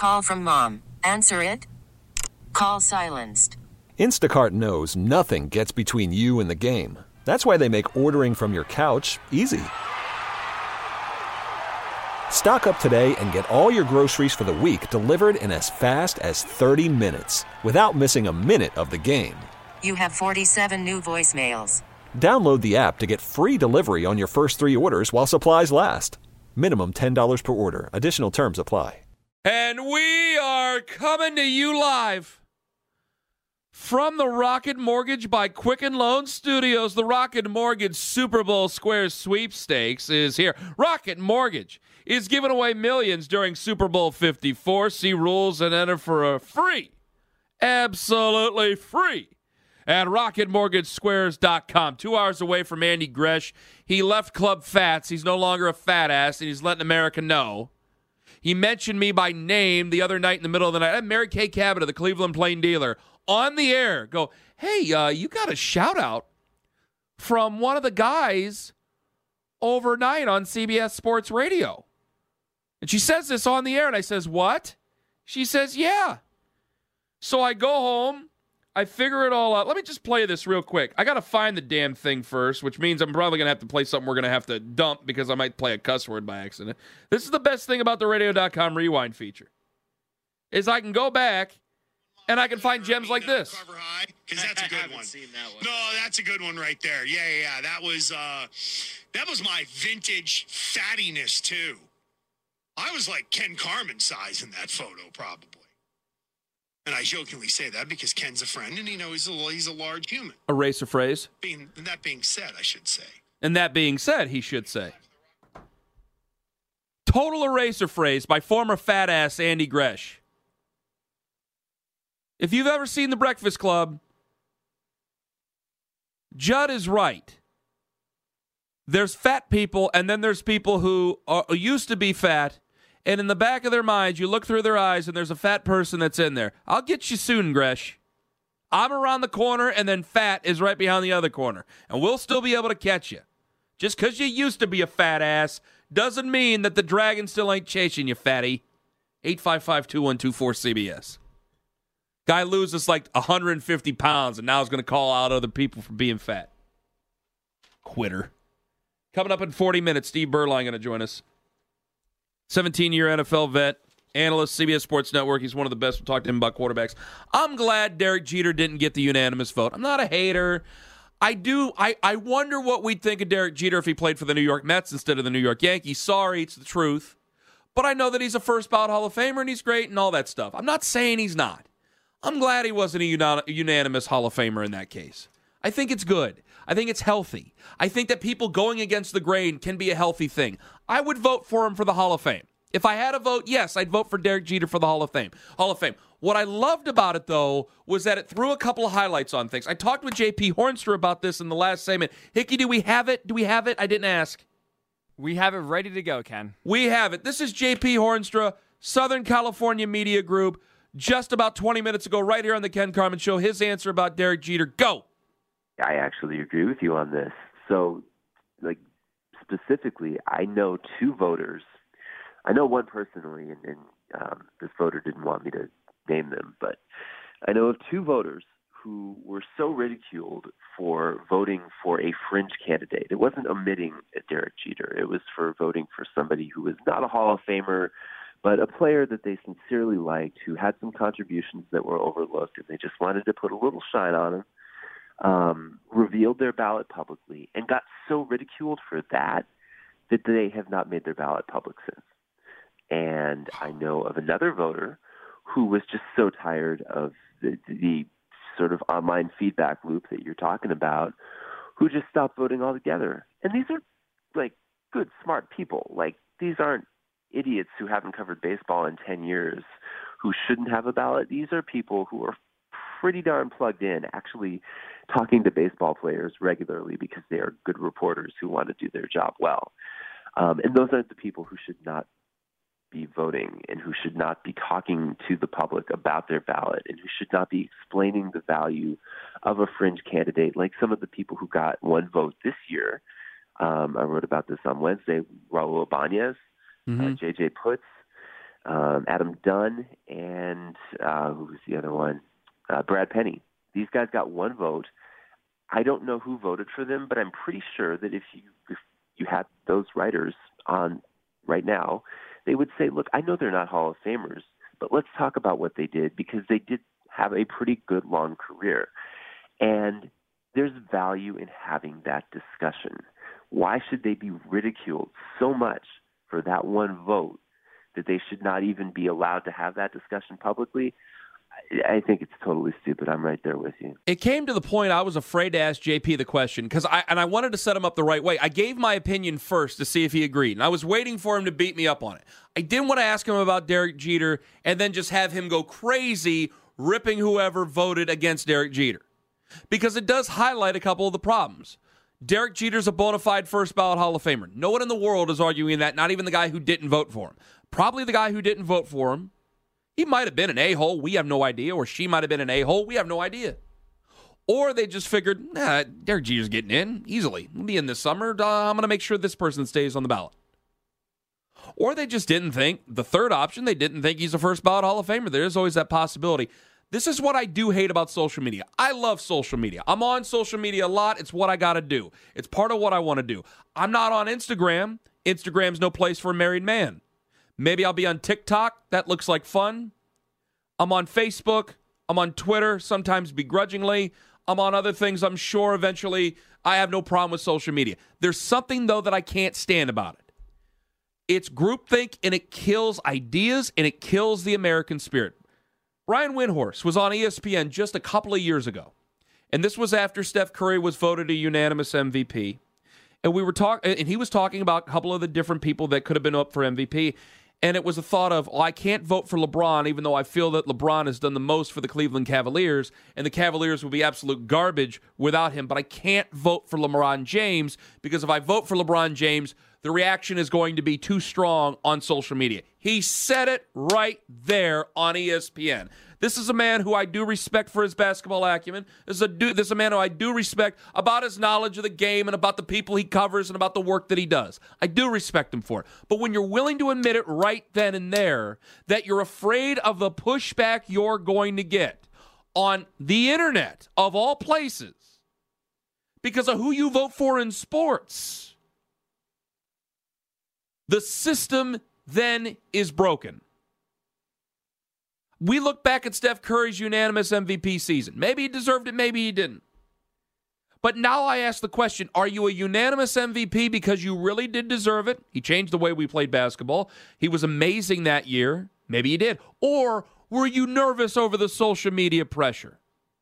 Call from mom. Answer it. Call silenced. Instacart knows nothing gets between you and the game. That's why they make ordering from your couch easy. Stock up today and get all your groceries for the week delivered in as fast as 30 minutes without missing a minute of the game. You have 47 new voicemails. Download the app to get free delivery on your first 3 orders while supplies last. Minimum $10 per order. Additional terms apply. And we are coming to you live from the Rocket Mortgage by Quicken Loan Studios. The Rocket Mortgage Super Bowl Square Sweepstakes is here. Rocket Mortgage is giving away millions during Super Bowl 54. See rules and enter for a free, absolutely free, at RocketMortgageSquares.com. 2 hours away from Andy Gresh. He left Club Fats. He's no longer a fat ass, and he's letting America know. He mentioned me by name the other night in the middle of the night. I had Mary Kay Cabot of the Cleveland Plain Dealer on the air go, hey, you got a shout-out from one of the guys overnight on CBS Sports Radio. And she says this on the air, and I says, what? She says, yeah. So I go home. I figure it all out. Let me just play this real quick. I got to find the damn thing first, which means I'm probably going to have to play something we're going to have to dump because I might play a cuss word by accident. This is the best thing about the radio.com rewind feature, is I can go back and I can find gems like this. Cover high, because that's a good one. Seen that one. No, that's a good one right there. Yeah. That was my vintage fattiness too. I was like Ken Carman size in that photo, probably. And I jokingly say that because Ken's a friend, and he's a large human. Erase a phrase. That being said, I should say. And that being said, he should say. Total eraser phrase by former fat ass Andy Gresh. If you've ever seen The Breakfast Club, Judd is right. There's fat people, and then there's people who used to be fat, and in the back of their minds, you look through their eyes, and there's a fat person that's in there. I'll get you soon, Gresh. I'm around the corner, and then fat is right behind the other corner, and we'll still be able to catch you. Just because you used to be a fat ass doesn't mean that the dragon still ain't chasing you, fatty. 855-2124-CBS. Guy loses like 150 pounds and now is going to call out other people for being fat. Quitter. Coming up in 40 minutes, Steve Berline going to join us. 17-year NFL vet, analyst, CBS Sports Network. He's one of the best. We'll talk to him about quarterbacks. I'm glad Derek Jeter didn't get the unanimous vote. I'm not a hater. I wonder what we'd think of Derek Jeter if he played for the New York Mets instead of the New York Yankees. Sorry, it's the truth. But I know that he's a first-ballot Hall of Famer and he's great and all that stuff. I'm not saying he's not. I'm glad he wasn't a unanimous Hall of Famer in that case. I think it's good. I think it's healthy. I think that people going against the grain can be a healthy thing. I would vote for him for the Hall of Fame. If I had a vote, yes, I'd vote for Derek Jeter for the Hall of Fame. What I loved about it, though, was that it threw a couple of highlights on things. I talked with J.P. Hornstra about this in the last segment. Hickey, do we have it? I didn't ask. We have it ready to go, Ken. We have it. This is J.P. Hornstra, Southern California Media Group, just about 20 minutes ago, right here on the Ken Carman Show. His answer about Derek Jeter. Go. I actually agree with you on this. So, specifically, I know 2 voters. I know one personally, and this voter didn't want me to name them, but I know of 2 voters who were so ridiculed for voting for a fringe candidate. It wasn't omitting Derek Jeter. It was for voting for somebody who was not a Hall of Famer, but a player that they sincerely liked, who had some contributions that were overlooked, and they just wanted to put a little shine on him, revealed their ballot publicly, and got so ridiculed for that they have not made their ballot public since. And I know of another voter who was just so tired of the sort of online feedback loop that you're talking about, who just stopped voting altogether. And these are, good, smart people. These aren't idiots who haven't covered baseball in 10 years who shouldn't have a ballot. These are people who are pretty darn plugged in, actually talking to baseball players regularly because they are good reporters who want to do their job well. And those aren't the people who should not be voting and who should not be talking to the public about their ballot and who should not be explaining the value of a fringe candidate like some of the people who got 1 vote this year. I wrote about this on Wednesday. Raul Ibanez, J.J. Putz, Adam Dunn, and who was the other one? Brad Penny. These guys got one vote. I don't know who voted for them, but I'm pretty sure that if you had those writers on right now, they would say, look, I know they're not Hall of Famers, but let's talk about what they did, because they did have a pretty good long career. And there's value in having that discussion. Why should they be ridiculed so much for that one vote that they should not even be allowed to have that discussion publicly? I think it's totally stupid. I'm right there with you. It came to the point I was afraid to ask JP the question because I wanted to set him up the right way. I gave my opinion first to see if he agreed, and I was waiting for him to beat me up on it. I didn't want to ask him about Derek Jeter and then just have him go crazy ripping whoever voted against Derek Jeter, because it does highlight a couple of the problems. Derek Jeter's a bona fide first ballot Hall of Famer. No one in the world is arguing that, not even the guy who didn't vote for him. Probably the guy who didn't vote for him, he might have been an a-hole, we have no idea, or she might have been an a-hole, we have no idea. Or they just figured, Derek Jeter's getting in easily. He'll be in this summer. I'm going to make sure this person stays on the ballot. Or they just didn't think, the third option, they didn't think he's a first ballot Hall of Famer. There is always that possibility. This is what I do hate about social media. I love social media. I'm on social media a lot. It's what I got to do. It's part of what I want to do. I'm not on Instagram. Instagram's no place for a married man. Maybe I'll be on TikTok. That looks like fun. I'm on Facebook. I'm on Twitter, sometimes begrudgingly. I'm on other things, I'm sure, eventually. I have no problem with social media. There's something, though, that I can't stand about it. It's groupthink, and it kills ideas, and it kills the American spirit. Brian Windhorst was on ESPN just a couple of years ago, and this was after Steph Curry was voted a unanimous MVP. And he was talking about a couple of the different people that could have been up for MVP. And it was a thought of, I can't vote for LeBron, even though I feel that LeBron has done the most for the Cleveland Cavaliers, and the Cavaliers will be absolute garbage without him. But I can't vote for LeBron James, because if I vote for LeBron James, the reaction is going to be too strong on social media. He said it right there on ESPN. This is a man who I do respect for his basketball acumen. This is a man who I do respect about his knowledge of the game and about the people he covers and about the work that he does. I do respect him for it. But when you're willing to admit it right then and there that you're afraid of the pushback you're going to get on the internet, of all places, because of who you vote for in sports, the system then is broken. We look back at Steph Curry's unanimous MVP season. Maybe he deserved it, maybe he didn't. But now I ask the question, are you a unanimous MVP because you really did deserve it? He changed the way we played basketball. He was amazing that year. Maybe he did. Or were you nervous over the social media pressure?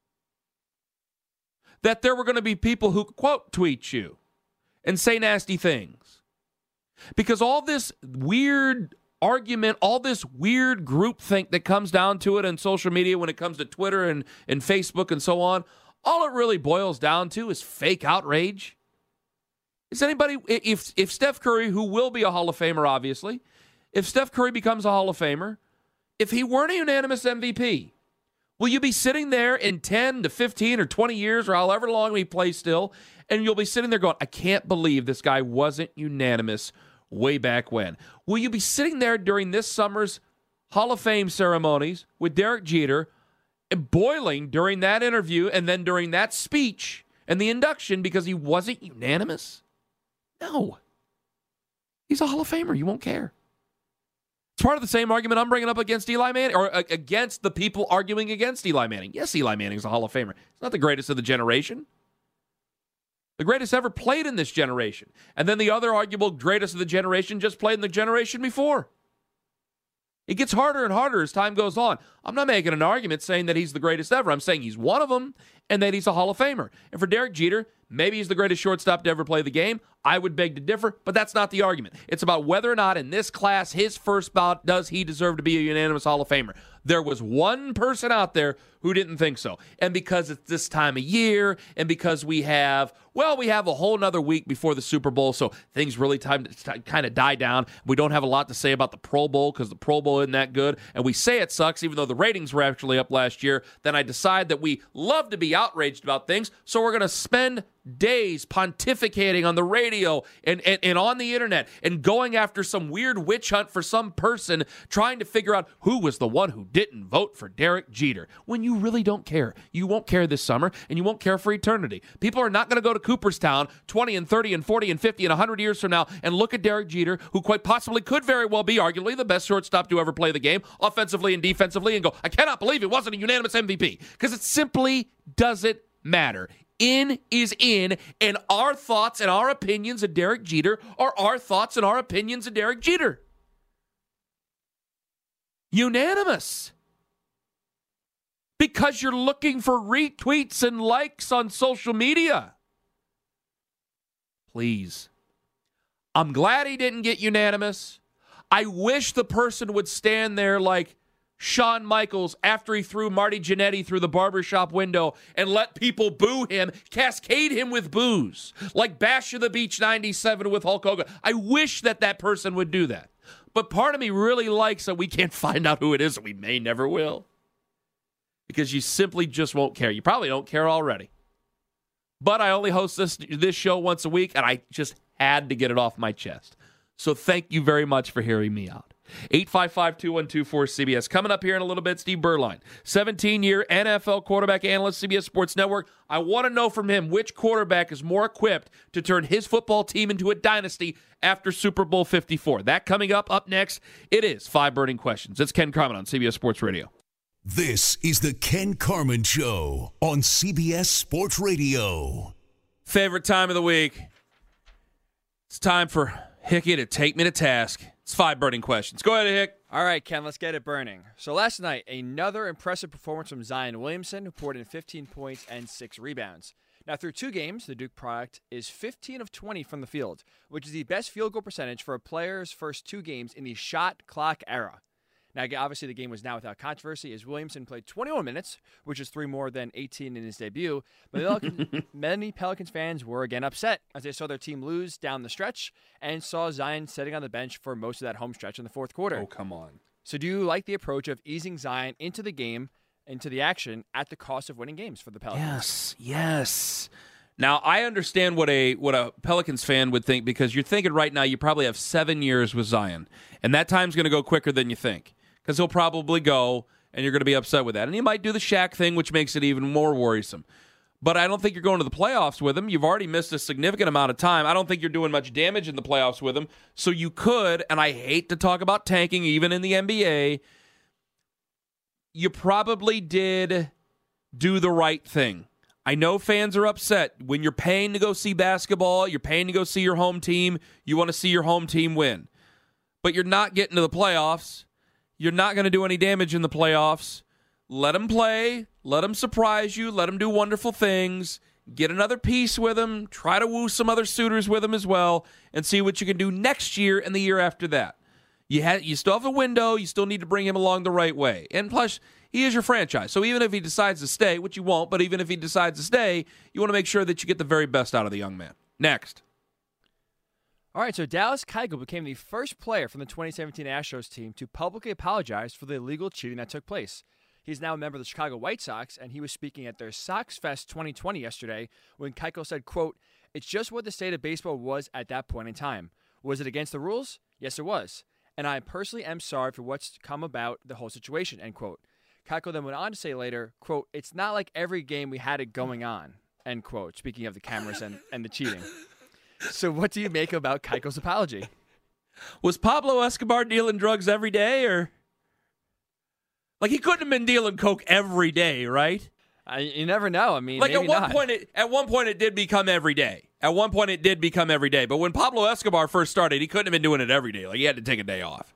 That there were going to be people who quote tweet you and say nasty things. Because all this weird argument, all this weird groupthink that comes down to it on social media when it comes to Twitter and Facebook and so on, all it really boils down to is fake outrage. Is anybody, if Steph Curry, who will be a Hall of Famer, obviously, if Steph Curry becomes a Hall of Famer, if he weren't a unanimous MVP, will you be sitting there in 10 to 15 or 20 years or however long he plays still, and you'll be sitting there going, I can't believe this guy wasn't unanimous way back when? Will you be sitting there during this summer's Hall of Fame ceremonies with Derek Jeter and boiling during that interview and then during that speech and the induction because he wasn't unanimous? No. He's a Hall of Famer. You won't care. It's part of the same argument I'm bringing up against Eli Manning, or against the people arguing against Eli Manning. Yes, Eli Manning's a Hall of Famer. He's not the greatest of the generation. The greatest ever played in this generation. And then the other arguable greatest of the generation just played in the generation before. It gets harder and harder as time goes on. I'm not making an argument saying that he's the greatest ever. I'm saying he's one of them and that he's a Hall of Famer. And for Derek Jeter, maybe he's the greatest shortstop to ever play the game. I would beg to differ, but that's not the argument. It's about whether or not in this class, his first bout, does he deserve to be a unanimous Hall of Famer. There was one person out there who didn't think so. And because it's this time of year, and because we have a whole nother week before the Super Bowl, so things really kind of die down. We don't have a lot to say about the Pro Bowl because the Pro Bowl isn't that good, and we say it sucks even though the ratings were actually up last year. Then I decide that we love to be outraged about things, so we're going to spend days pontificating on the ratings radio and on the internet and going after some weird witch hunt for some person trying to figure out who was the one who didn't vote for Derek Jeter when you really don't care. You won't care this summer, and you won't care for eternity. People are not going to go to Cooperstown 20 and 30 and 40 and 50 and 100 years from now and look at Derek Jeter, who quite possibly could very well be arguably the best shortstop to ever play the game, offensively and defensively, and go, I cannot believe it wasn't a unanimous MVP, because it simply doesn't matter. In is in, and our thoughts and our opinions of Derek Jeter are our thoughts and our opinions of Derek Jeter. Unanimous. Because you're looking for retweets and likes on social media. Please. I'm glad he didn't get unanimous. I wish the person would stand there like Shawn Michaels after he threw Marty Jannetty through the barbershop window and let people boo him, cascade him with boos, like Bash of the Beach 97 with Hulk Hogan. I wish that person would do that. But part of me really likes that we can't find out who it is, and we may never will. Because you simply just won't care. You probably don't care already. But I only host this show once a week, and I just had to get it off my chest. So thank you very much for hearing me out. 855-2124-CBS. Coming up here in a little bit, Steve Berline, 17-year NFL quarterback analyst, CBS Sports Network. I want to know from him which quarterback is more equipped to turn his football team into a dynasty after Super Bowl 54. That coming up next. It is 5 Burning Questions. It's Ken Carman on CBS Sports Radio. This is the Ken Carman Show on CBS Sports Radio. Favorite time of the week. It's time for Hickey to take me to task. It's 5 Burning Questions. Go ahead, Hick. All right, Ken, let's get it burning. So last night, another impressive performance from Zion Williamson, who poured in 15 points and 6 rebounds. Now, through 2 games, the Duke product is 15 of 20 from the field, which is the best field goal percentage for a player's first 2 games in the shot clock era. Now, obviously, the game was now without controversy as Williamson played 21 minutes, which is 3 more than 18 in his debut. But many Pelicans fans were again upset as they saw their team lose down the stretch and saw Zion sitting on the bench for most of that home stretch in the fourth quarter. Oh, come on. So do you like the approach of easing Zion into the game, into the action, at the cost of winning games for the Pelicans? Yes. Now, I understand what a Pelicans fan would think, because you're thinking right now you probably have 7 years with Zion, and that time's going to go quicker than you think. Because he'll probably go, and you're going to be upset with that. And he might do the Shaq thing, which makes it even more worrisome. But I don't think you're going to the playoffs with him. You've already missed a significant amount of time. I don't think you're doing much damage in the playoffs with him. So you could, and I hate to talk about tanking even in the NBA, you probably did do the right thing. I know fans are upset. When you're paying to go see basketball, you're paying to go see your home team, you want to see your home team win. But you're not getting to the playoffs. You're not going to do any damage in the playoffs. Let him play. Let him surprise you. Let him do wonderful things. Get another piece with him. Try to woo some other suitors with him as well, and see what you can do next year and the year after that. You still have a window. You still need to bring him along the right way. And plus, he is your franchise. So even if he decides to stay, which you won't, but even if he decides to stay, you want to make sure that you get the very best out of the young man. Next. All right, so Dallas Keuchel became the first player from the 2017 Astros team to publicly apologize for the illegal cheating that took place. He's now a member of the Chicago White Sox, and he was speaking at their Sox Fest 2020 yesterday when Keuchel said, quote, "It's just what the state of baseball was at that point in time. Was it against the rules? Yes, it was. And I personally am sorry for what's come about the whole situation," end quote. Keuchel then went on to say later, quote, "It's not like every game we had it going on," end quote, speaking of the cameras and the cheating. So what do you make about Keuchel's apology? Was Pablo Escobar dealing drugs every day, or? Like, he couldn't have been dealing coke every day, right? You never know. I mean, like maybe at one point it did become every day. At one point it did become every day. But when Pablo Escobar first started, he couldn't have been doing it every day. Like, he had to take a day off.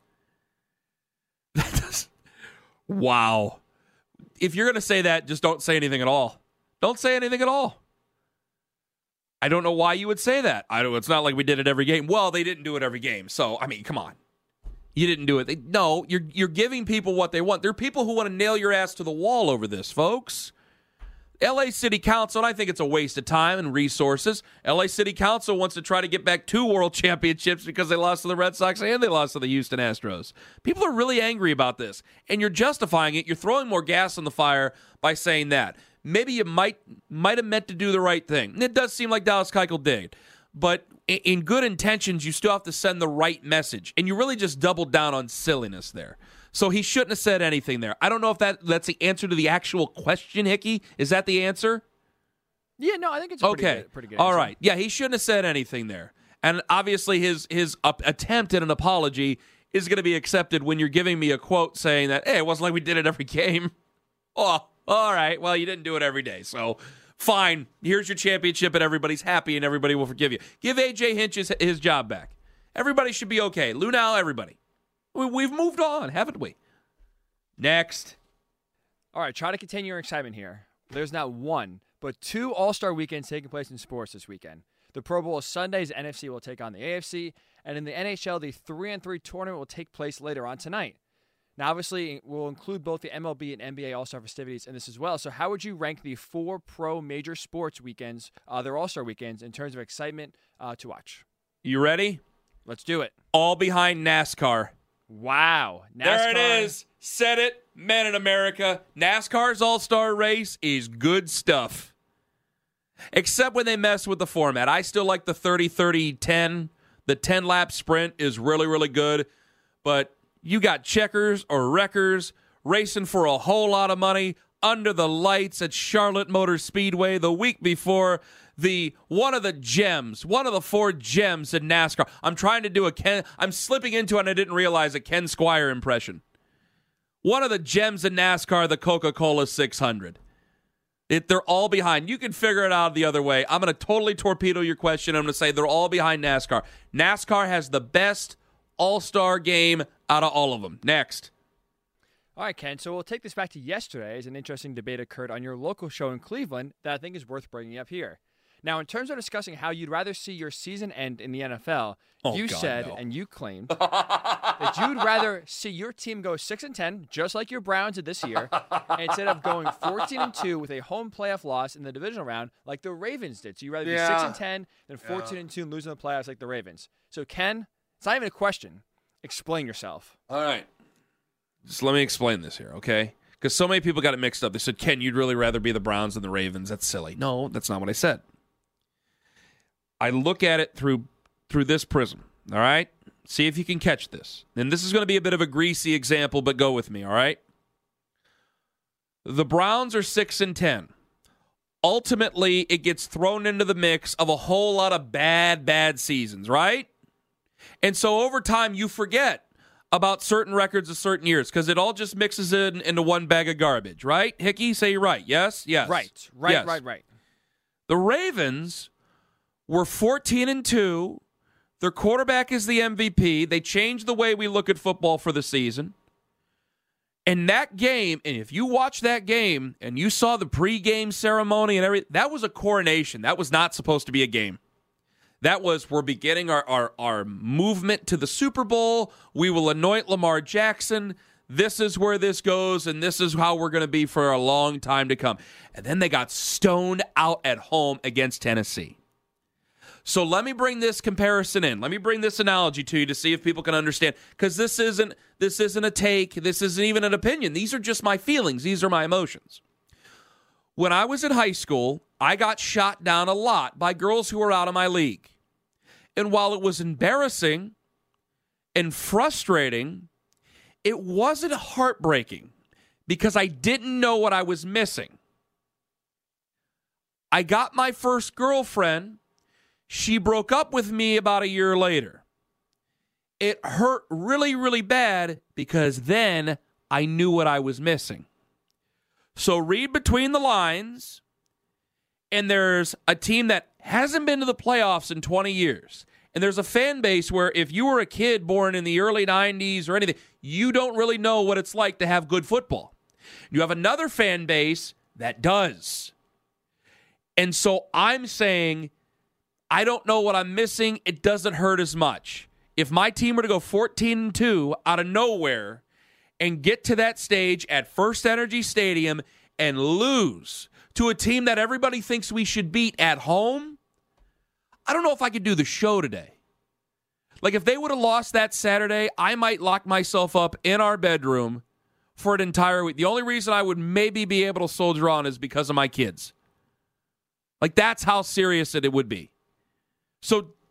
Wow. If you're going to say that, just don't say anything at all. Don't say anything at all. I don't know why you would say that. It's not like we did it every game. Well, they didn't do it every game. So, I mean, come on. You didn't do it. No, you're giving people what they want. There are people who want to nail your ass to the wall over this, folks. LA City Council, and I think it's a waste of time and resources. LA City Council wants to try to get back 2 world championships because they lost to the Red Sox and they lost to the Houston Astros. People are really angry about this, and you're justifying it. You're throwing more gas on the fire by saying that. Maybe you might have meant to do the right thing. And it does seem like Dallas Keuchel did. But in good intentions, you still have to send the right message. And you really just doubled down on silliness there. So he shouldn't have said anything there. I don't know if that's the answer to the actual question, Hickey. Is that the answer? Yeah, no, I think it's a pretty good All answer. right. Yeah, he shouldn't have said anything there. And obviously his attempt at an apology is going to be accepted when you're giving me a quote saying that, hey, it wasn't like we did it every game. Oh, all right. Well, you didn't do it every day. So fine. Here's your championship and everybody's happy and everybody will forgive you. Give A.J. Hinch his job back. Everybody should be okay. Lunau, everybody. We've moved on, haven't we? Next. All right, try to continue your excitement here. There's not one, but 2 All-Star weekends taking place in sports this weekend. The Pro Bowl is Sunday's NFC will take on the AFC, and in the NHL, the 3-on-3 tournament will take place later on tonight. Now, obviously, we'll include both the MLB and NBA All-Star festivities in this as well. So how would you rank the 4 pro major sports weekends, their All-Star weekends, in terms of excitement to watch? You ready? Let's do it. All behind NASCAR. Wow. NASCAR. There it is. Said it. Men in America. NASCAR's All-Star race is good stuff. Except when they mess with the format. I still like the 30-30-10. The 10-lap sprint is really, really good. But you got checkers or wreckers racing for a whole lot of money under the lights at Charlotte Motor Speedway the week before one of the 4 gems in NASCAR. I'm trying to do I'm slipping into it and I didn't realize a Ken Squire impression. One of the gems in NASCAR, the Coca-Cola 600. They're all behind. You can figure it out the other way. I'm going to totally torpedo your question. I'm going to say they're all behind NASCAR. NASCAR has the best all-star game out of all of them. Next. All right, Ken, so we'll take this back to yesterday as an interesting debate occurred on your local show in Cleveland that I think is worth bringing up here. Now, in terms of discussing how you'd rather see your season end in the NFL, and you claimed that you'd rather see your team go 6-10, just like your Browns did this year, instead of going 14-2 with a home playoff loss in the divisional round like the Ravens did. So you'd rather be 6-10 than 14-2 and losing the playoffs like the Ravens. So, Ken, it's not even a question. Explain yourself. All right. Just let me explain this here, okay? Because so many people got it mixed up. They said, Ken, you'd really rather be the Browns than the Ravens. That's silly. No, that's not what I said. I look at it through this prism, all right? See if you can catch this. And this is going to be a bit of a greasy example, but go with me, all right? The Browns are 6-10. Ultimately, it gets thrown into the mix of a whole lot of bad seasons, right? And so over time, you forget about certain records of certain years because it all just mixes into one bag of garbage, right? Hickey, say you're right. Yes? Yes. Right. Yes. Right. The Ravens were 14-2. Their quarterback is the MVP. They changed the way we look at football for the season. And that game, and if you watch that game and you saw the pregame ceremony and everything, that was a coronation. That was not supposed to be a game. That was, we're beginning our movement to the Super Bowl. We will anoint Lamar Jackson. This is where this goes, and this is how we're going to be for a long time to come. And then they got stoned out at home against Tennessee. So let me bring this comparison in. Let me bring this analogy to you to see if people can understand. Because this isn't a take. This isn't even an opinion. These are just my feelings. These are my emotions. When I was in high school, I got shot down a lot by girls who were out of my league. And while it was embarrassing and frustrating, it wasn't heartbreaking because I didn't know what I was missing. I got my first girlfriend. She broke up with me about a year later. It hurt really, really bad because then I knew what I was missing. So read between the lines, and there's a team that hasn't been to the playoffs in 20 years. And there's a fan base where if you were a kid born in the early 90s or anything, you don't really know what it's like to have good football. You have another fan base that does. And so I'm saying, I don't know what I'm missing. It doesn't hurt as much. If my team were to go 14-2 out of nowhere and get to that stage at First Energy Stadium and lose to a team that everybody thinks we should beat at home, I don't know if I could do the show today. Like, if they would have lost that Saturday, I might lock myself up in our bedroom for an entire week. The only reason I would maybe be able to soldier on is because of my kids. Like, that's how serious it would be. So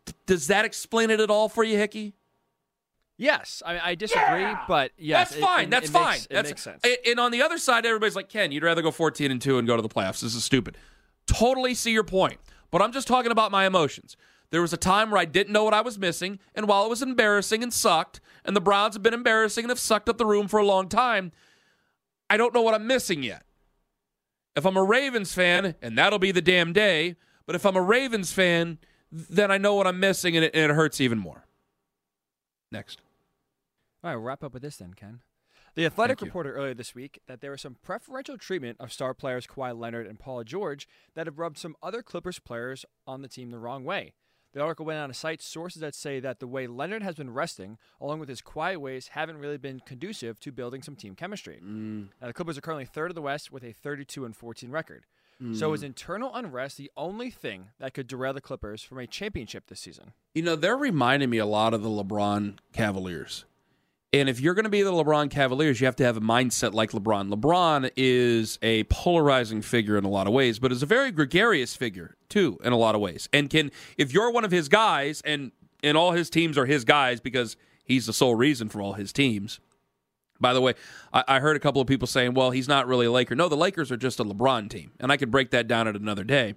Does that explain it at all for you, Hickey? Yes, I disagree, but yes, that's fine. That's fine. It makes sense. And on the other side, everybody's like, Ken, you'd rather go 14-2 and go to the playoffs. This is stupid. Totally see your point, but I'm just talking about my emotions. There was a time where I didn't know what I was missing, and while it was embarrassing and sucked, and the Browns have been embarrassing and have sucked up the room for a long time, I don't know what I'm missing yet. If I'm a Ravens fan, and that'll be the damn day, but if I'm a Ravens fan, then I know what I'm missing, and it hurts even more. Next. All right, we'll wrap up with this then, Ken. The Athletic reported earlier this week that there was some preferential treatment of star players Kawhi Leonard and Paul George that have rubbed some other Clippers players on the team the wrong way. The article went on to cite sources that say that the way Leonard has been resting, along with his quiet ways, haven't really been conducive to building some team chemistry. Now, the Clippers are currently third of the West with a 32-14 record. So is internal unrest the only thing that could derail the Clippers from a championship this season? You know, they're reminding me a lot of the LeBron Cavaliers. And if you're going to be the LeBron Cavaliers, you have to have a mindset like LeBron. LeBron is a polarizing figure in a lot of ways, but is a very gregarious figure, too, in a lot of ways. And if you're one of his guys, and all his teams are his guys because he's the sole reason for all his teams. By the way, I heard a couple of people saying, well, he's not really a Laker. No, the Lakers are just a LeBron team, and I could break that down at another day.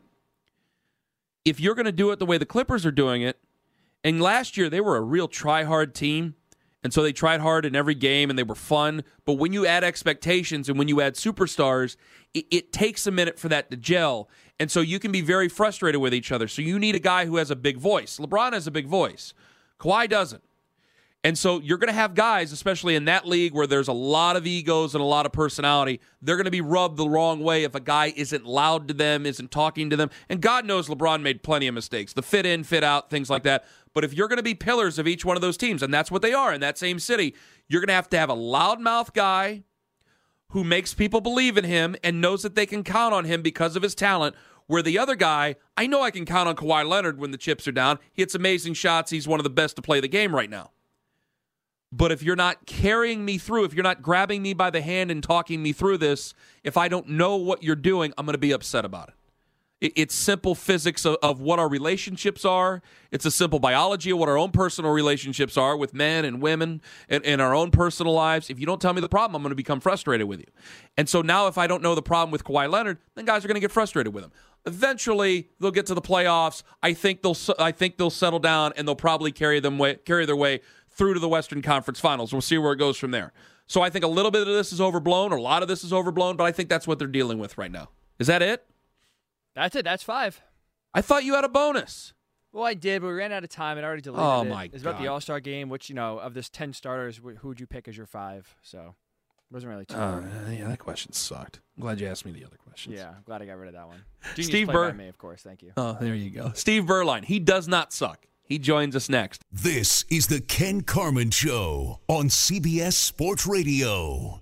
If you're going to do it the way the Clippers are doing it, and last year they were a real try-hard team, and so they tried hard in every game, and they were fun. But when you add expectations and when you add superstars, it takes a minute for that to gel. And so you can be very frustrated with each other. So you need a guy who has a big voice. LeBron has a big voice. Kawhi doesn't. And so you're going to have guys, especially in that league where there's a lot of egos and a lot of personality, they're going to be rubbed the wrong way if a guy isn't loud to them, isn't talking to them. And God knows LeBron made plenty of mistakes. The fit in, fit out, things like that. But if you're going to be pillars of each one of those teams, and that's what they are in that same city, you're going to have a loudmouth guy who makes people believe in him and knows that they can count on him because of his talent, where the other guy, I know I can count on Kawhi Leonard when the chips are down. He hits amazing shots. He's one of the best to play the game right now. But if you're not carrying me through, if you're not grabbing me by the hand and talking me through this, if I don't know what you're doing, I'm going to be upset about it. It's simple physics of what our relationships are. It's a simple biology of what our own personal relationships are with men and women and in our own personal lives. If you don't tell me the problem, I'm going to become frustrated with you. And so now if I don't know the problem with Kawhi Leonard, then guys are going to get frustrated with him. Eventually, they'll get to the playoffs. I think they'll settle down, and they'll probably carry their way through to the Western Conference Finals. We'll see where it goes from there. So I think a little bit of this is overblown, or a lot of this is overblown, but I think that's what they're dealing with right now. Is that it? That's it. That's 5. I thought you had a bonus. Well, I did, but we ran out of time and I already deleted it. Oh, my God. It's about the All-Star game, which, of this 10 starters, who would you pick as your 5? So it wasn't really too hard. Yeah, that question sucked. I'm glad you asked me the other questions. Yeah, I'm glad I got rid of that one. Steve Burr. By me, of course. Thank you. Oh, there you go. Steve Berline. He does not suck. He joins us next. This is the Ken Carman Show on CBS Sports Radio.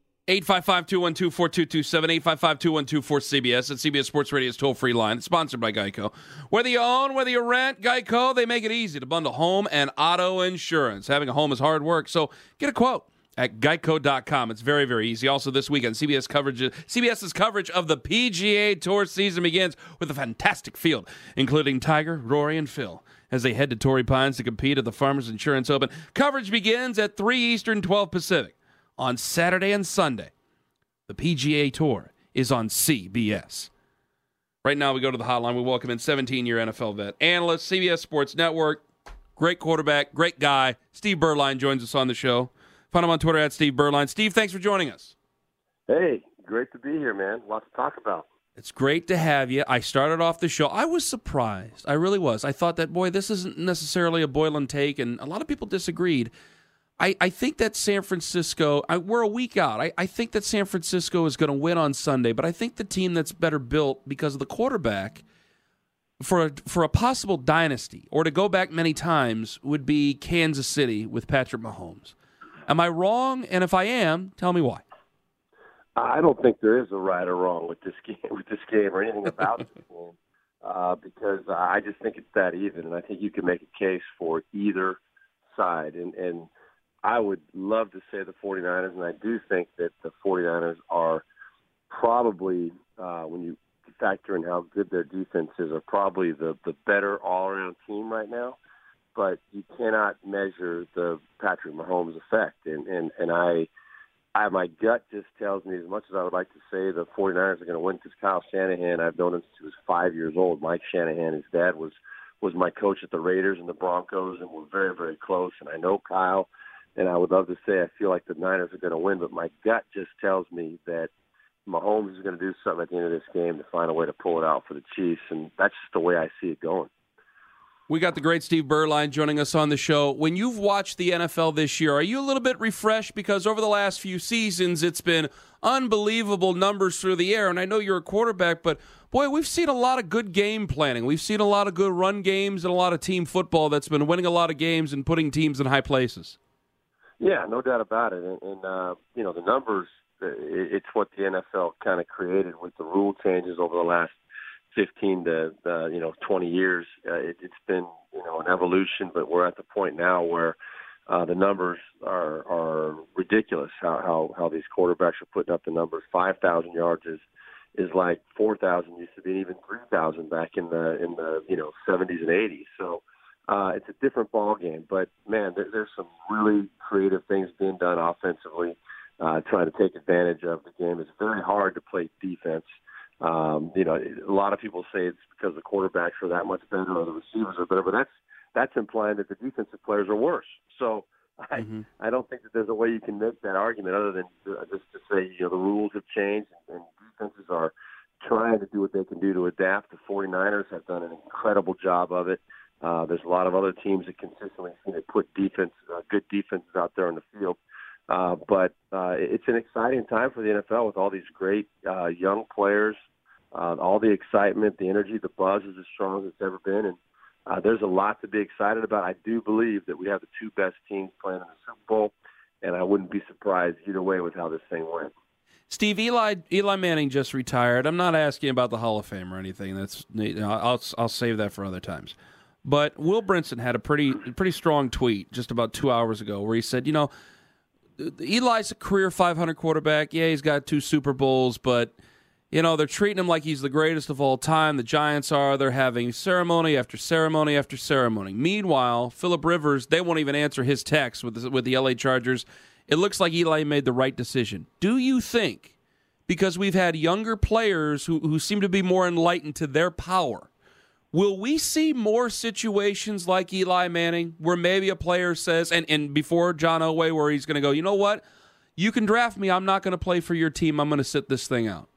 855-212-4227, 855-212-4CBS. It's CBS Sports Radio's toll-free line. It's sponsored by Geico. Whether you own, whether you rent, Geico, they make it easy to bundle home and auto insurance. Having a home is hard work, so get a quote at geico.com. It's very, very easy. Also this weekend, CBS's coverage of the PGA Tour season begins with a fantastic field, including Tiger, Rory, and Phil, as they head to Torrey Pines to compete at the Farmers Insurance Open. Coverage begins at 3 Eastern, 12 Pacific. On Saturday and Sunday, the PGA Tour is on CBS. Right now, we go to the hotline. We welcome in 17-year NFL vet, analyst, CBS Sports Network, great quarterback, great guy. Steve Berline joins us on the show. Find him on Twitter at Steve Berline. Steve, thanks for joining us. Hey, great to be here, man. Lots to talk about. It's great to have you. I started off the show. I was surprised. I really was. I thought that, boy, this isn't necessarily a Boylan take, and a lot of people disagreed. I think that San Francisco, we're a week out. I think that San Francisco is going to win on Sunday, but I think the team that's better built because of the quarterback for a possible dynasty, or to go back many times, would be Kansas City with Patrick Mahomes. Am I wrong? And if I am, tell me why. I don't think there is a right or wrong with this game or anything about this game, because I just think it's that even, and I think you can make a case for either side. And I would love to say the 49ers, and I do think that the 49ers are probably, when you factor in how good their defense is, are probably the better all-around team right now. But you cannot measure the Patrick Mahomes effect. And my gut just tells me, as much as I would like to say the 49ers are going to win, because Kyle Shanahan, I've known him since he was 5 years old. Mike Shanahan, his dad, was my coach at the Raiders and the Broncos, and we're very, very close. And I know Kyle, and I would love to say I feel like the Niners are going to win, but my gut just tells me that Mahomes is going to do something at the end of this game to find a way to pull it out for the Chiefs, and that's just the way I see it going. We got the great Steve Berline joining us on the show. When you've watched the NFL this year, are you a little bit refreshed? Because over the last few seasons, it's been unbelievable numbers through the air. And I know you're a quarterback, but, boy, we've seen a lot of good game planning. We've seen a lot of good run games and a lot of team football that's been winning a lot of games and putting teams in high places. Yeah, no doubt about it. And the numbers, it's what the NFL kind of created with the rule changes over the last 15 to 20 years. It's been an evolution, but we're at the point now where the numbers are ridiculous. How these quarterbacks are putting up the numbers. 5,000 yards is like 4,000 used to be, even 3,000 back in the 70s and 80s. So it's a different ball game. But man, there's some really creative things being done offensively, trying to take advantage of the game. It's very hard to play defense. A lot of people say it's because the quarterbacks are that much better or the receivers are better, but that's implying that the defensive players are worse. So I don't think that there's a way you can make that argument other than just to say, the rules have changed and defenses are trying to do what they can do to adapt. The 49ers have done an incredible job of it. There's a lot of other teams that consistently seem to put good defenses out there on the field. But it's an exciting time for the NFL with all these great young players, all the excitement, the energy, the buzz is as strong as it's ever been. And there's a lot to be excited about. I do believe that we have the two best teams playing in the Super Bowl, and I wouldn't be surprised either way with how this thing went. Steve, Eli Manning just retired. I'm not asking about the Hall of Fame or anything. I'll save that for other times. But Will Brinson had a pretty strong tweet just about 2 hours ago where he said, Eli's a career 500 quarterback. Yeah, he's got 2 Super Bowls, but, they're treating him like he's the greatest of all time. The Giants are. They're having ceremony after ceremony after ceremony. Meanwhile, Phillip Rivers, they won't even answer his text with the L.A. Chargers. It looks like Eli made the right decision. Do you think, because we've had younger players who seem to be more enlightened to their power, will we see more situations like Eli Manning where maybe a player says, and before John Elway, where he's going to go, you know what? You can draft me. I'm not going to play for your team. I'm going to sit this thing out.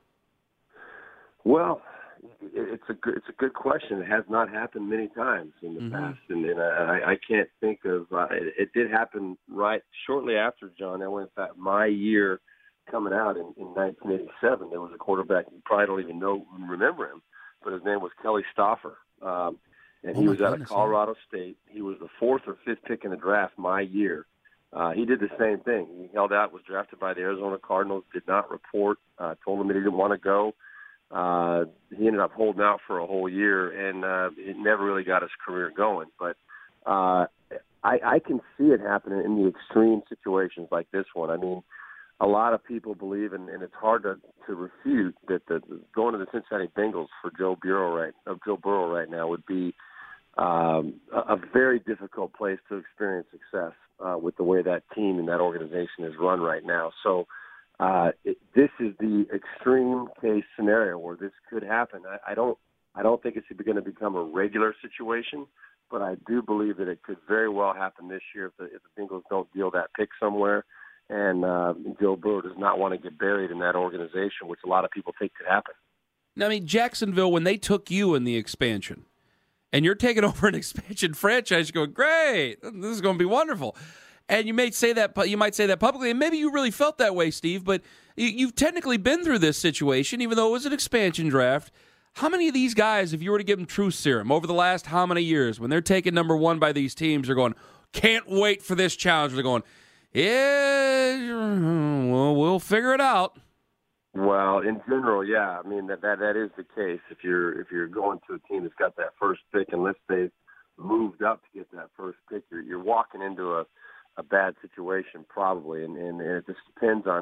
Well, it's a good question. It has not happened many times in the past, and I can't think of it did happen right shortly after John Elway. In fact, my year coming out in 1987, there was a quarterback you probably don't even remember him, but his name was Kelly Stauffer, and he was out of Colorado State. He was the 4th or 5th pick in the draft my year. He did the same thing. He held out, was drafted by the Arizona Cardinals, did not report, told them that he didn't want to go. He ended up holding out for a whole year, and it never really got his career going. But I can see it happening in the extreme situations like this one. I mean, a lot of people believe, and it's hard to refute, that going to the Cincinnati Bengals for Joe Burrow right now would be a very difficult place to experience success with the way that team and that organization is run right now. So this is the extreme case scenario where this could happen. I don't think it's going to become a regular situation, but I do believe that it could very well happen this year if the Bengals don't deal that pick somewhere. And Joe Burrow does not want to get buried in that organization, which a lot of people think could happen. Now, I mean, Jacksonville, when they took you in the expansion, and you're taking over an expansion franchise, you're going, great, this is going to be wonderful. And you might say that publicly, and maybe you really felt that way, Steve, but you've technically been through this situation, even though it was an expansion draft. How many of these guys, if you were to give them truth serum over the last how many years, when they're taken number 1 by these teams, they're going, can't wait for this challenge. They're going, yeah, well, we'll figure it out. Well, in general, yeah. I mean, that is the case. If you're going to a team that's got that first pick, unless they've moved up to get that first pick, you're walking into a bad situation probably, and it just depends on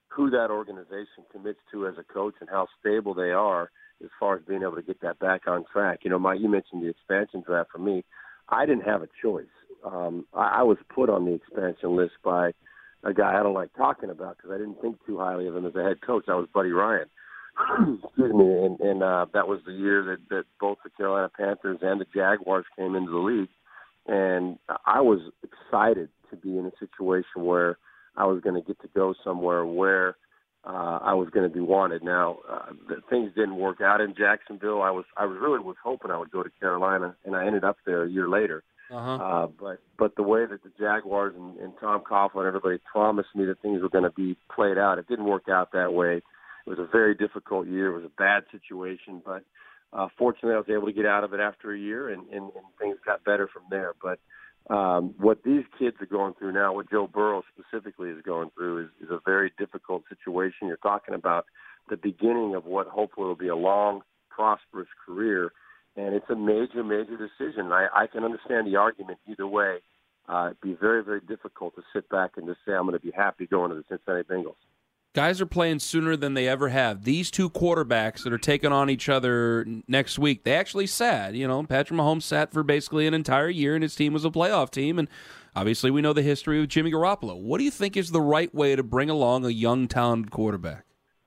who that organization commits to as a coach and how stable they are as far as being able to get that back on track. You know, Mike, you mentioned the expansion draft. For me, I didn't have a choice. I was put on the expansion list by a guy I don't like talking about because I didn't think too highly of him as a head coach. That was Buddy Ryan. Excuse me. And that was the year that both the Carolina Panthers and the Jaguars came into the league. And I was excited to be in a situation where I was going to get to go somewhere where I was going to be wanted. Now, things didn't work out in Jacksonville. I really was hoping I would go to Carolina, and I ended up there a year later. But the way that the Jaguars and Tom Coughlin and everybody promised me that things were going to be played out, it didn't work out that way. It was a very difficult year. It was a bad situation, but fortunately I was able to get out of it after a year, and things got better from there. But what these kids are going through now, what Joe Burrow specifically is going through, is a very difficult situation. You're talking about the beginning of what hopefully will be a long, prosperous career, and it's a major, major decision. I can understand the argument either way. It'd be very, very difficult to sit back and just say, I'm going to be happy going to the Cincinnati Bengals. Guys are playing sooner than they ever have. These two quarterbacks that are taking on each other next week, they actually sat. You know, Patrick Mahomes sat for basically an entire year, and his team was a playoff team. And obviously we know the history of Jimmy Garoppolo. What do you think is the right way to bring along a young, talented quarterback?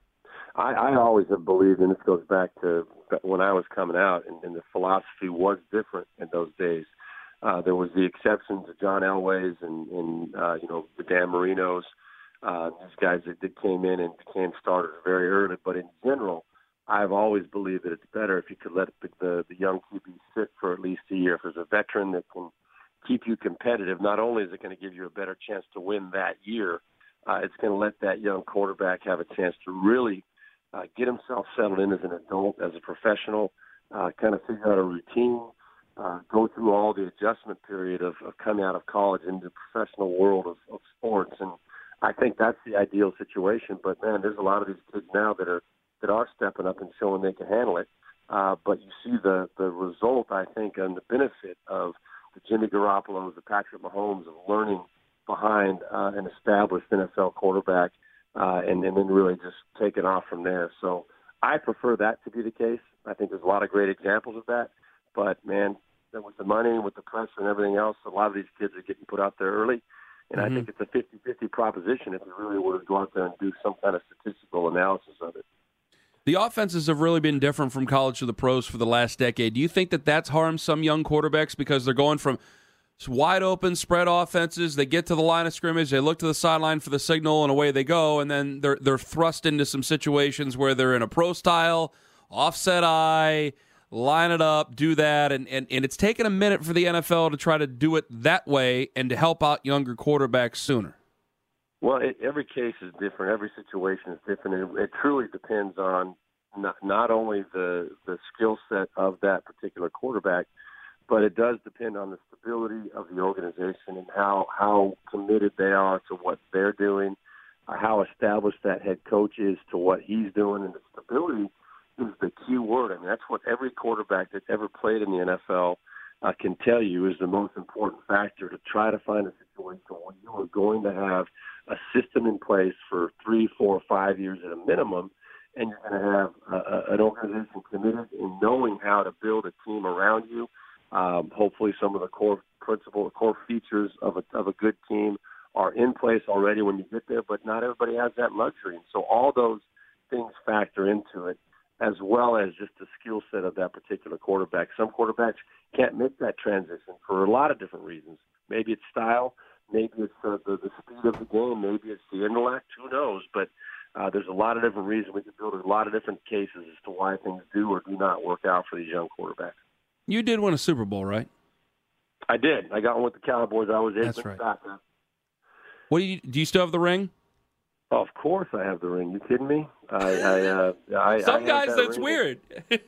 I always have believed, and this goes back to when I was coming out, and the philosophy was different in those days. There was the exceptions of John Elway's and the Dan Marinos, these guys that came in and became starters very early. But in general, I've always believed that it's better if you could let the young QB sit for at least a year. If there's a veteran that can keep you competitive, not only is it going to give you a better chance to win that year, it's going to let that young quarterback have a chance to really get himself settled in as an adult, as a professional, kind of figure out a routine, go through all the adjustment period of coming out of college into the professional world of sports. And I think that's the ideal situation. But, man, there's a lot of these kids now that are stepping up and showing they can handle it. But you see the result, I think, and the benefit of the Jimmy Garoppolo's, the Patrick Mahomes, of learning behind an established NFL quarterback and then really just taking off from there. So I prefer that to be the case. I think there's a lot of great examples of that. But, man, with the money, with the pressure and everything else, a lot of these kids are getting put out there early. And I think it's a 50-50 proposition if you really were to go out there and do some kind of statistical analysis of it. The offenses have really been different from college to the pros for the last decade. Do you think that that's harmed some young quarterbacks because they're going from wide open spread offenses, they get to the line of scrimmage, they look to the sideline for the signal, and away they go, and then they're thrust into some situations where they're in a pro style, offset eye, line it up, do that, and it's taken a minute for the NFL to try to do it that way and to help out younger quarterbacks sooner. Well, every case is different. Every situation is different. It truly depends on not only the skill set of that particular quarterback, but it does depend on the stability of the organization and how committed they are to what they're doing, how established that head coach is to what he's doing, and the stability is the key word. I mean, that's what every quarterback that's ever played in the NFL can tell you is the most important factor, to try to find a situation where you are going to have a system in place for 3, 4, 5 years at a minimum, and you're going to have an organization committed in knowing how to build a team around you. Hopefully some of the core features of a good team are in place already when you get there, but not everybody has that luxury. And so all those things factor into it, as well as just the skill set of that particular quarterback. Some quarterbacks can't make that transition for a lot of different reasons. Maybe it's style, maybe it's the speed of the game, maybe it's the intellect, who knows. But there's a lot of different reasons. We can build a lot of different cases as to why things do or do not work out for these young quarterbacks. You did win a Super Bowl, right? I did. I got one with the Cowboys. I was in. That's right. What do you still have the ring? Oh, of course I have the ring. You kidding me? Some guys, that's weird.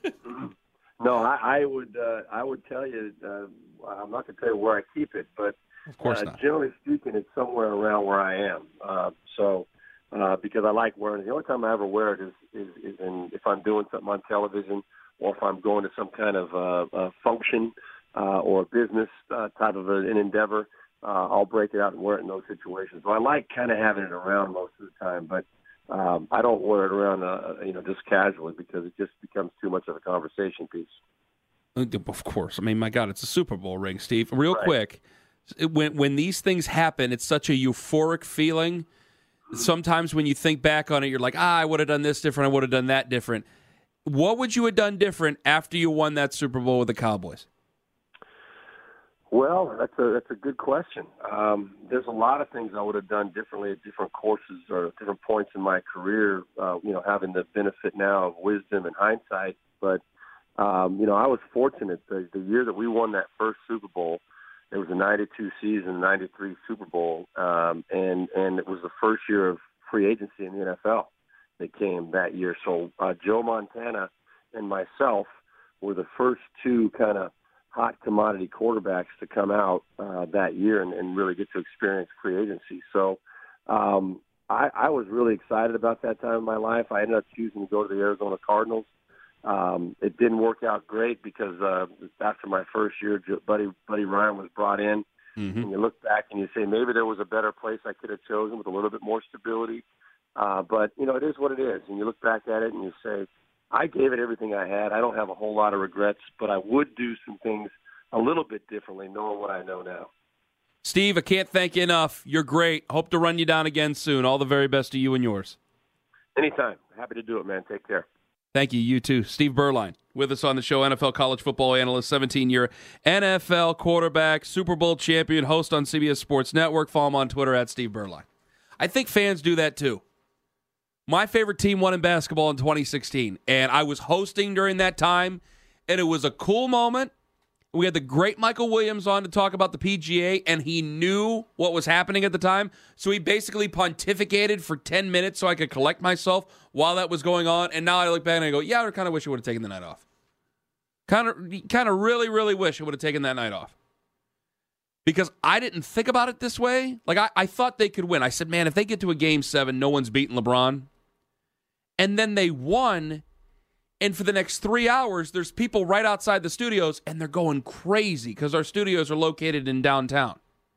No, I would tell you. I'm not going to tell you where I keep it, but of course not. Generally speaking, it's somewhere around where I am. Because I like wearing it. The only time I ever wear it is if I'm doing something on television, or if I'm going to some kind of function or business type of an endeavor. I'll break it out and wear it in those situations. So I like kind of having it around most of the time. But I don't wear it around, just casually, because it just becomes too much of a conversation piece. Of course. I mean, my God, it's a Super Bowl ring, Steve. Real quick, when these things happen, it's such a euphoric feeling. Sometimes when you think back on it, you're like, I would have done this different, I would have done that different. What would you have done different after you won that Super Bowl with the Cowboys? Well, that's a good question. There's a lot of things I would have done differently at different courses or different points in my career, having the benefit now of wisdom and hindsight. But, I was fortunate. The year that we won that first Super Bowl, it was a 92 season, 93 Super Bowl, and it was the first year of free agency in the NFL that came that year. So Joe Montana and myself were the first two kind of hot commodity quarterbacks to come out that year and really get to experience free agency. So I was really excited about that time in my life. I ended up choosing to go to the Arizona Cardinals. It didn't work out great because after my first year, Buddy Ryan was brought in. Mm-hmm. And you look back and you say, maybe there was a better place I could have chosen with a little bit more stability. But, it is what it is. And you look back at it and you say, I gave it everything I had. I don't have a whole lot of regrets, but I would do some things a little bit differently knowing what I know now. Steve, I can't thank you enough. You're great. Hope to run you down again soon. All the very best to you and yours. Anytime. Happy to do it, man. Take care. Thank you. You too. Steve Berline with us on the show, NFL college football analyst, 17-year NFL quarterback, Super Bowl champion, host on CBS Sports Network. Follow him on Twitter at Steve Berline. I think fans do that too. My favorite team won in basketball in 2016, and I was hosting during that time, and it was a cool moment. We had the great Michael Williams on to talk about the PGA, and he knew what was happening at the time, so he basically pontificated for 10 minutes so I could collect myself while that was going on, and now I look back and I go, yeah, I kind of wish I would have taken the night off. Kind of really, really wish I would have taken that night off. Because I didn't think about it this way. Like, I thought they could win. I said, man, if they get to a Game 7, no one's beating LeBron. And then they won, and for the next 3 hours, there's people right outside the studios, and they're going crazy because our studios are located in downtown.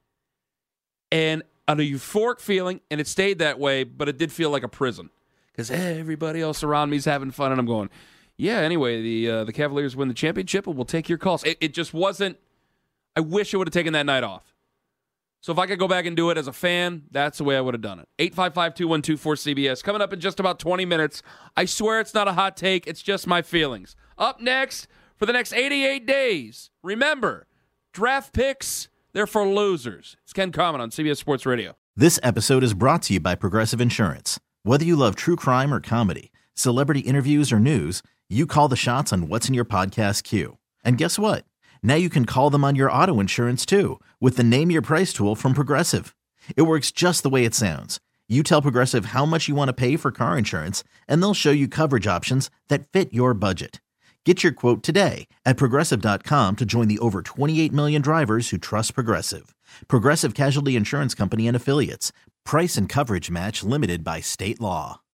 And a euphoric feeling, and it stayed that way, but it did feel like a prison because everybody else around me is having fun, and I'm going, yeah, anyway, the Cavaliers win the championship, and we'll take your calls. It just wasn't. I wish I would have taken that night off. So if I could go back and do it as a fan, that's the way I would have done it. 855-212-4CBS. Coming up in just about 20 minutes. I swear it's not a hot take. It's just my feelings. Up next, for the next 88 days, remember, draft picks, they're for losers. It's Ken Carman on CBS Sports Radio. This episode is brought to you by Progressive Insurance. Whether you love true crime or comedy, celebrity interviews or news, you call the shots on what's in your podcast queue. And guess what? Now you can call them on your auto insurance, too, with the Name Your Price tool from Progressive. It works just the way it sounds. You tell Progressive how much you want to pay for car insurance, and they'll show you coverage options that fit your budget. Get your quote today at Progressive.com to join the over 28 million drivers who trust Progressive. Progressive Casualty Insurance Company and Affiliates. Price and coverage match limited by state law.